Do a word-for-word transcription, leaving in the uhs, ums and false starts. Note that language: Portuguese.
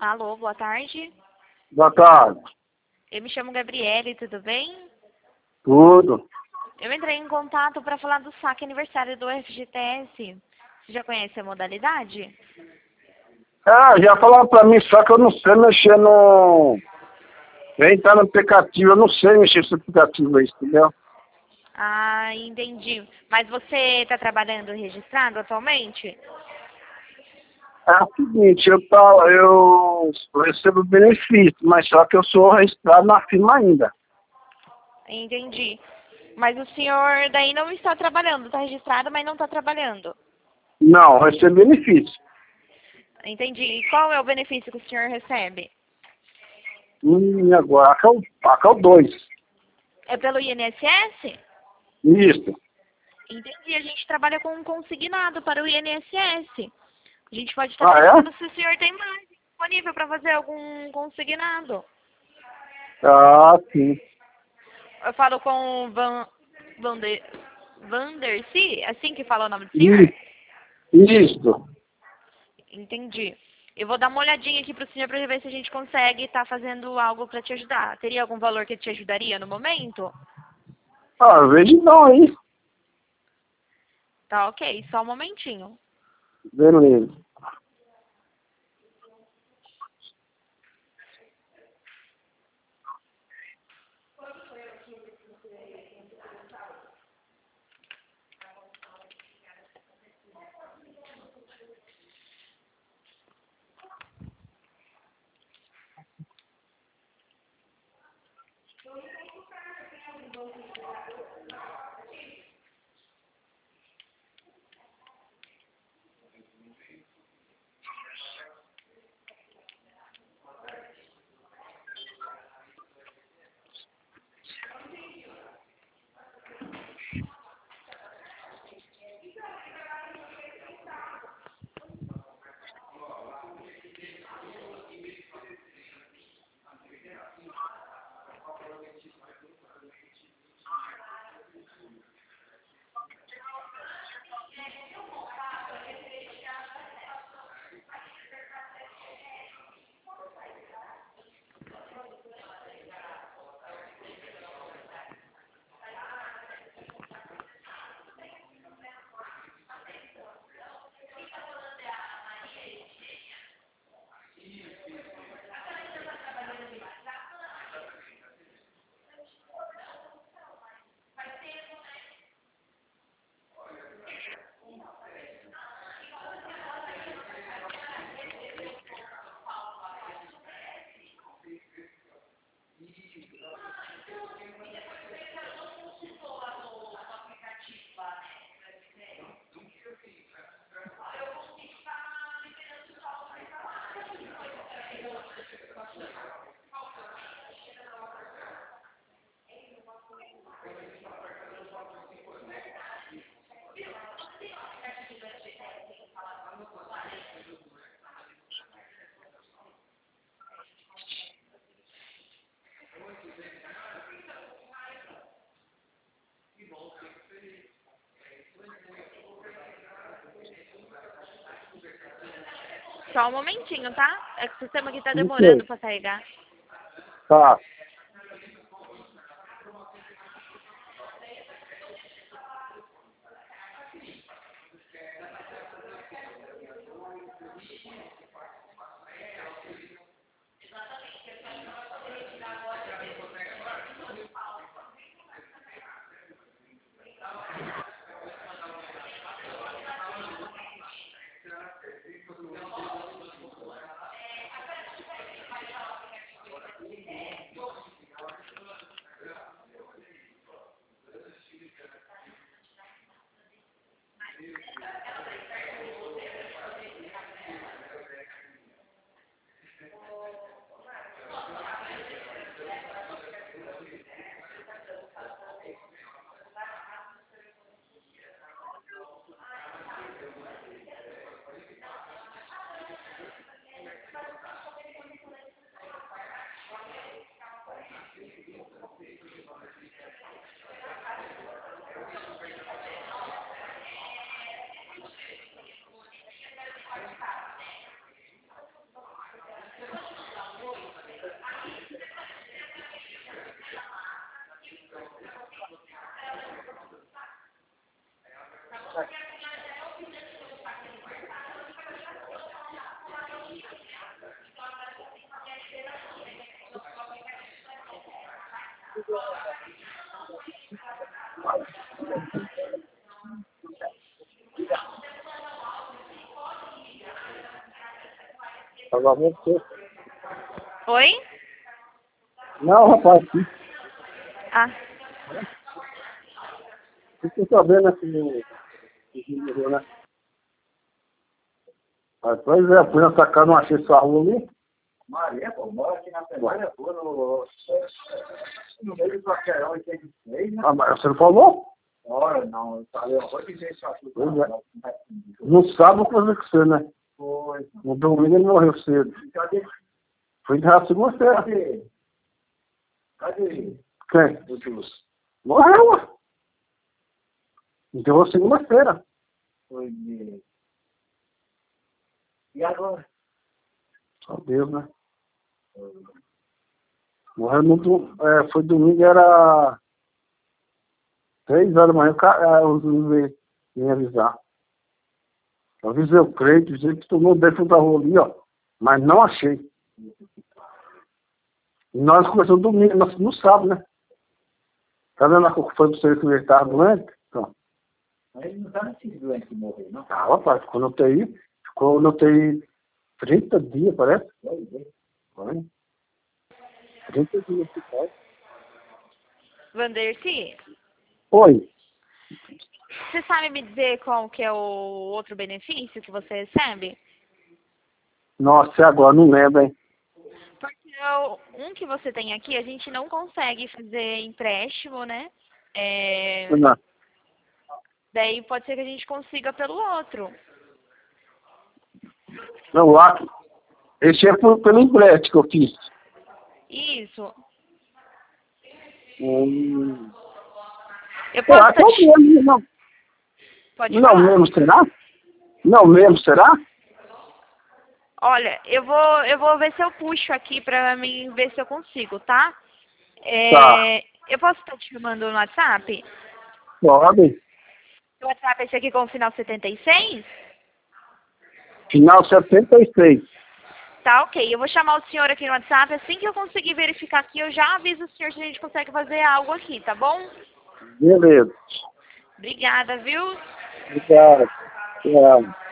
Alô, boa tarde. Boa tarde. Eu me chamo Gabriele, tudo bem? Tudo. Eu entrei em contato para falar do saque aniversário do F G T S. Você já conhece a modalidade? Ah, já falaram pra mim, só que eu não sei mexer no... Vem entrar no aplicativo, eu não sei mexer nesse aplicativo aí, entendeu? Ah, entendi. Mas você está trabalhando registrado atualmente? É o seguinte, eu, tá, eu recebo benefício, mas só que eu sou registrado na firma ainda. Entendi. Mas o senhor daí não está trabalhando, está registrado, mas não está trabalhando. Não, eu recebo benefício. Entendi. E qual é o benefício que o senhor recebe? Hum, e agora, aqui é o, aqui é o dois. É pelo I N S S? Isso. Entendi. A gente trabalha com um consignado para o I N S S. A gente pode estar Ah, perguntando é? se o senhor tem mais disponível para fazer algum consignado. Ah, sim. Eu falo com o Van, Vander, Vandercy, é assim que fala o nome do senhor? Isso. Isso. Entendi. Eu vou dar uma olhadinha aqui pro senhor para ver se a gente consegue estar fazendo algo para te ajudar. Teria algum valor que te ajudaria no momento? Ah, vejo não aí. Tá ok, só um momentinho. Beleza. Só um momentinho, tá? É que o sistema aqui tá Isso aí. demorando para carregar. Tá. Agora você. Oi? Não, rapaz, sim. Ah, Fiquei sabendo assim, no né? Mas, pois é, fui na sacada, não achei sua rua ali. Maria, pô, mora aqui na Semana, pô, no, no meio do Quarteirão oitenta e seis, né? Ah, mas você não falou? Ora, não, eu falei, eu vou dizer isso aqui. Pois é. No sábado eu fazer com você, né? Foi. No domingo ele morreu cedo. Cadê? Foi de segunda-feira. Cadê? Cadê? Quem? O Jus. Morreu, ué. Enterrou segunda-feira. Foi de... E agora? Só Deus, né? Morreu no do... é, foi domingo, era três horas da manhã, o cara, é, os juiz veio me avisar. Eu avisei o Creio, dizia que tomou dentro da rua ali, ó. Mas não achei. E nós começamos domingo, no, no sábado, né? Tá vendo a que foi pra você que ele estava doente? Então. Mas ele não tá nesse doente que morreu, não? Ah, rapaz, ficou no U T I. Ficou no U T I trinta dias, parece. Foi. trinta dias que faz. Vandercy, Oi. você sabe me dizer qual que é o outro benefício que você recebe? Nossa, agora não lembro, hein? Porque o- um que você tem aqui, a gente não consegue fazer empréstimo, né? É, Não. daí pode ser que a gente consiga pelo outro. Não, lá. Esse é por, pelo empréstimo que eu fiz. Isso. Hum. Eu Eu posso acho que é tá te... o mesmo, não. Pode Não falar. mesmo, será? Não mesmo, será? Olha, eu vou, eu vou ver se eu puxo aqui pra mim ver se eu consigo, tá? É, Tá. eu posso estar te chamando no WhatsApp? Pode. O WhatsApp é esse aqui com o final setenta e seis? Final setenta e seis. Tá, ok. Eu vou chamar o senhor aqui no WhatsApp. Assim que eu conseguir verificar aqui, eu já aviso o senhor se a gente consegue fazer algo aqui, tá bom? Beleza. Obrigada, viu? Obrigado. Tchau.